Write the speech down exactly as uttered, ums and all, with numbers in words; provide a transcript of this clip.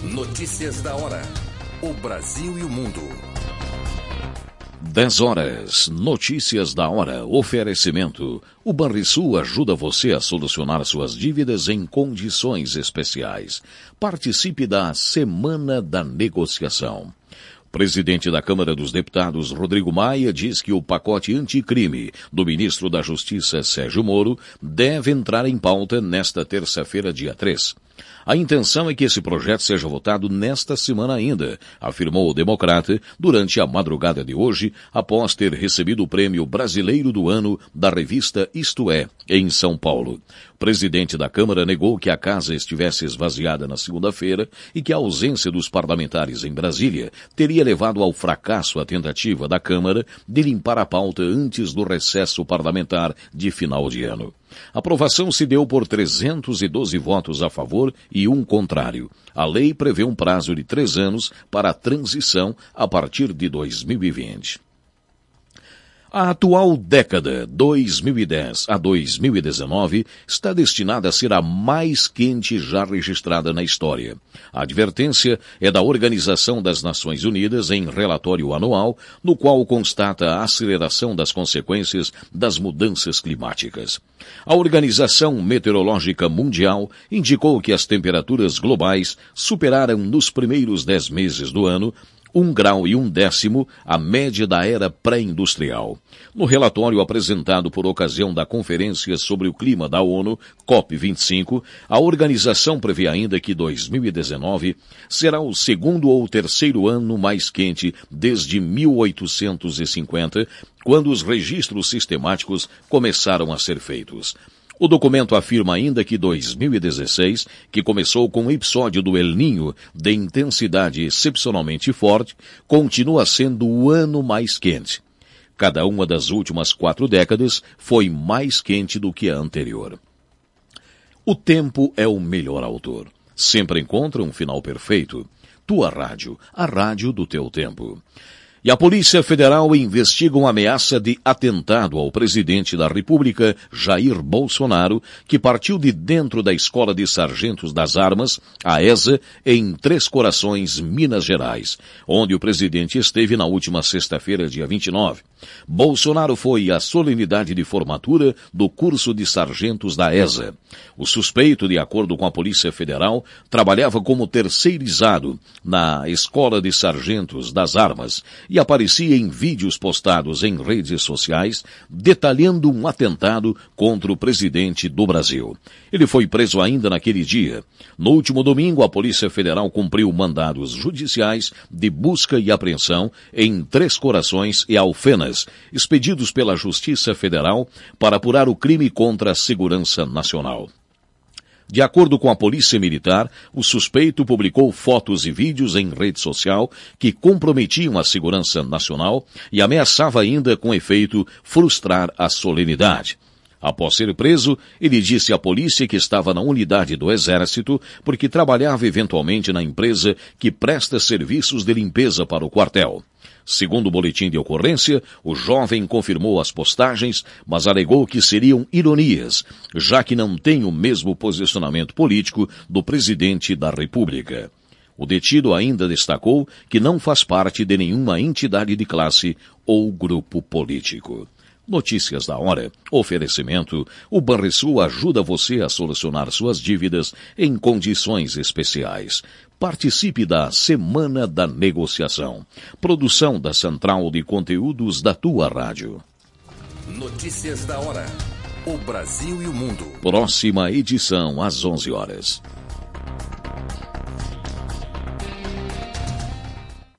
Notícias da hora. O Brasil e o mundo. dez horas. Notícias da hora. Oferecimento. O Banrisul ajuda você a solucionar suas dívidas em condições especiais. Participe da Semana da Negociação. O presidente da Câmara dos Deputados, Rodrigo Maia, diz que o pacote anticrime do ministro da Justiça, Sérgio Moro, deve entrar em pauta nesta terça-feira, dia três. A intenção é que esse projeto seja votado nesta semana ainda, afirmou o democrata durante a madrugada de hoje, após ter recebido o prêmio Brasileiro do Ano da revista Isto É, em São Paulo. O presidente da Câmara negou que a casa estivesse esvaziada na segunda-feira e que a ausência dos parlamentares em Brasília teria levado ao fracasso a tentativa da Câmara de limpar a pauta antes do recesso parlamentar de final de ano. A aprovação se deu por trezentos e doze votos a favor e um contrário. A lei prevê um prazo de três anos para a transição a partir de dois mil e vinte. A atual década, dois mil e dez a dois mil e dezenove, está destinada a ser a mais quente já registrada na história. A advertência é da Organização das Nações Unidas em relatório anual, no qual constata a aceleração das consequências das mudanças climáticas. A Organização Meteorológica Mundial indicou que as temperaturas globais superaram nos primeiros dez meses do ano um grau e um décimo a média da era pré-industrial. No relatório apresentado por ocasião da Conferência sobre o Clima da ONU, COP vinte e cinco, a organização prevê ainda que dois mil e dezenove será o segundo ou terceiro ano mais quente desde mil oitocentos e cinquenta, quando os registros sistemáticos começaram a ser feitos. O documento afirma ainda que dois mil e dezesseis, que começou com o episódio do El Niño de intensidade excepcionalmente forte, continua sendo o ano mais quente. Cada uma das últimas quatro décadas foi mais quente do que a anterior. O tempo é o melhor autor. Sempre encontra um final perfeito. Tua rádio, a rádio do teu tempo. E a Polícia Federal investiga uma ameaça de atentado ao presidente da República, Jair Bolsonaro, que partiu de dentro da Escola de Sargentos das Armas, a ESA, em Três Corações, Minas Gerais, onde o presidente esteve na última sexta-feira, dia vinte e nove. Bolsonaro foi à solenidade de formatura do curso de sargentos da ESA. O suspeito, de acordo com a Polícia Federal, trabalhava como terceirizado na Escola de Sargentos das Armas e aparecia em vídeos postados em redes sociais detalhando um atentado contra o presidente do Brasil. Ele foi preso ainda naquele dia. No último domingo, a Polícia Federal cumpriu mandados judiciais de busca e apreensão em Três Corações e Alfenas, expedidos pela Justiça Federal para apurar o crime contra a segurança nacional. De acordo com a Polícia Militar, o suspeito publicou fotos e vídeos em rede social que comprometiam a segurança nacional e ameaçava ainda, com efeito, frustrar a solenidade. Após ser preso, ele disse à polícia que estava na unidade do Exército porque trabalhava eventualmente na empresa que presta serviços de limpeza para o quartel. Segundo o boletim de ocorrência, o jovem confirmou as postagens, mas alegou que seriam ironias, já que não tem o mesmo posicionamento político do presidente da República. O detido ainda destacou que não faz parte de nenhuma entidade de classe ou grupo político. Notícias da hora. Oferecimento. O Banrisul ajuda você a solucionar suas dívidas em condições especiais. Participe da Semana da Negociação. Produção da Central de Conteúdos da tua rádio. Notícias da hora. O Brasil e o mundo. Próxima edição às onze horas.